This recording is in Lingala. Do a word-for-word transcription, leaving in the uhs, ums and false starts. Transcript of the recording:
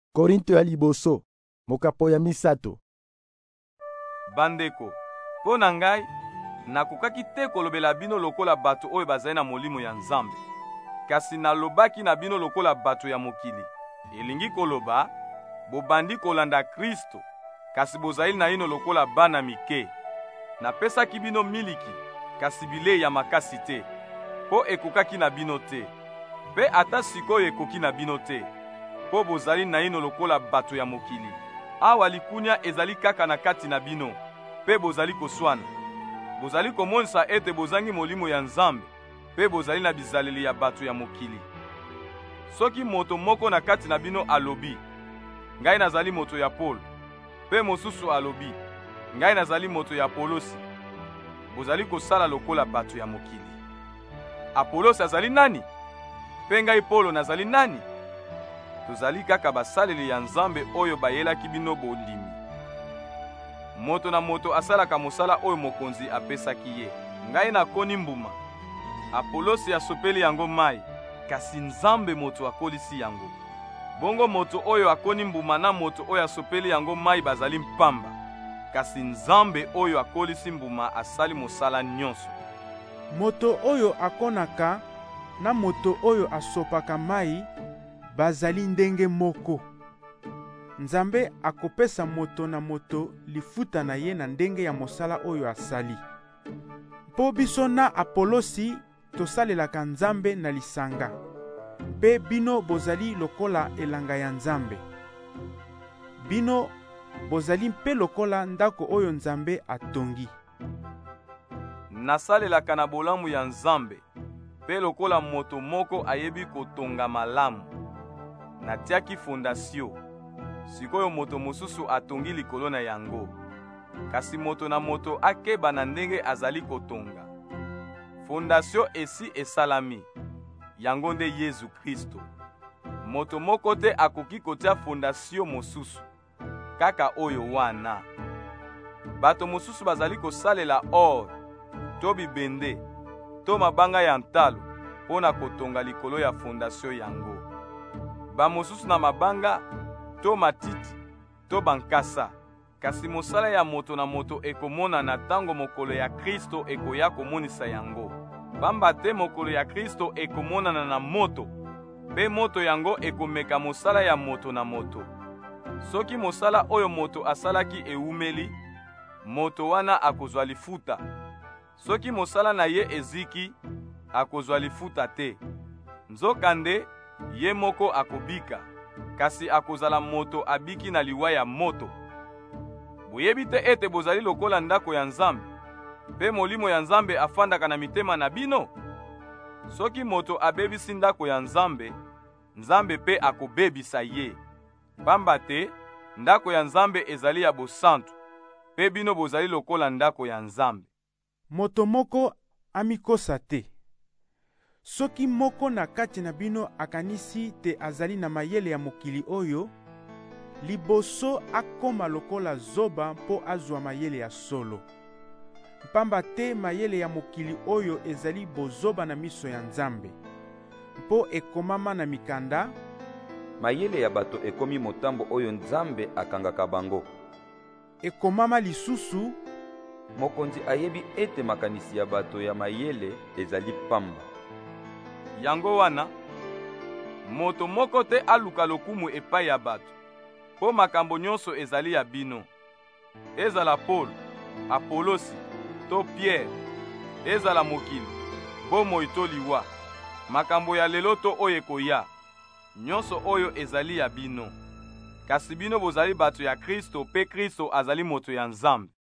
Korinto ya liboso, mokapo ya misato. Bandeko, mpo na ngai, nakokaki te kolobela bino lokola bato oyo bazali na molimo ya Nzambe, kasi nalobaki na bino lokola bato ya mokili. Elingi koloba, bobandi kolanda Kristo, kasi bozali na ino lokola bana mike. Napesaki bino miliki, kasi bilei ya makasi te, mpo ekokaki na bino te, mpe ata sikoyo ekoki na bino te, mpo bozali na ino lokola bato ya mokili. Awa likunya ezali kaka na kati na bino, mpe bozali koswana. Bozali komonisa ete bozangi molimo ya Nzambe, mpe bozali na bizaleli ya bato ya mokili. Soki moto moko na kati na bino alobi, ngai nazali moto ya Polo, mpe mosusu alobi, ngai nazali moto ya Apolosi, bozali kosala lokola bato ya mokili. Apolosi azali nani? Mpe ngai Polo nazali nani? Tozali kaka basaleli ya Nzambe oyo bayelaki bino bondimi. Moto na moto asalaka mosala oyo mokonzi apesaki ye. Ngai nakoni mbuma, Apolosi asopeli yango mai, kasi Nzambe moto akolisi yango. Bongo moto oyo akoni mbuma na moto oyo asopeli yango mai bazali mpamba, kasi Nzambe oyo akolisi mbuma asali mosala nyonso. Moto oyo akonaka na moto oyo asopaka mai bazali ndenge moko. Nzambe akopesa moto na moto lifuta na ye na ndenge ya mosala oyo asali. Mpo biso na Apolosi tosalelaka Nzambe na lisanga, mpe bino bozali lokola elanga ya Nzambe. Bino bozali mpe lokola ndako oyo Nzambe atongi. Nasalelaka na bolamu ya Nzambe, mpe lokola moto moko ayebi kotonga malamu. Natiaki fondasio, sikoyo moto mosusu atongi likolo na yango. Kasi moto na moto akeba na ndenge azali kotonga. Fondasio esi esalami, yango nde Yesu Kristo. Moto moko te akoki kotia fondasio mosusu, kaka oyo wana. Bato mosusu bazali kosalela or, to bibende, to mabanga ya ntalo, mpo na kotonga likolo ya fondasio yango. Bamosusu na mabanga, to matiti, to bankasa. Kasi mosala ya moto na moto ekomona na tango mokolo ya Kristo ekoya komonisa yango. Pamba te mokolo ya Kristo ekomonana na moto, pe moto yango ekomeka mosala ya moto na moto. Soki mosala oyo moto asalaki eumeli, moto wana akozwa lifuta. Soki mosala na ye eziki, akozwa lifuta te. Nzokande, ye moko akobika, kasi akozala moto abiki na liwa ya moto. Boyebi te ete bozali lokola ndako ya Nzambe, mpe molimo ya Nzambe afandaka na mitema na bino? Soki moto abebisi ndako ya Nzambe, Nzambe pe akobebisa ye. Pamba te, ndako ya Nzambe ezali ya bosantu, mpe bino bozali lokola ndako ya Nzambe. Moto moko amikosa te. Soki moko na kati na bino akanisi te azali na mayele ya mokili oyo, liboso akoma lokola zoba mpo azwa mayele ya solo. Pamba te mayele ya mokili oyo ezali bozoba na miso ya Nzambe. Mpo ekomama na mikanda, mayele ya bato ekomi motambo oyo Nzambe akangaka bango. Ekomama lisusu, mokonzi ayebi ete makanisi ya bato ya mayele ezali pamba. Yango wana, moto moko te aluka lokumu epai ya bato, po makambo nyonso ezali ya bino. Ezala Polo, Apolosi, to Pierre, ezala mokili, bomoi to liwa, makambo ya lelo to oyo ekoya, nyonso oyo ezali ya bino. Kasi bino bozali bato ya Kristo, pe Kristo azali moto ya Nzambe.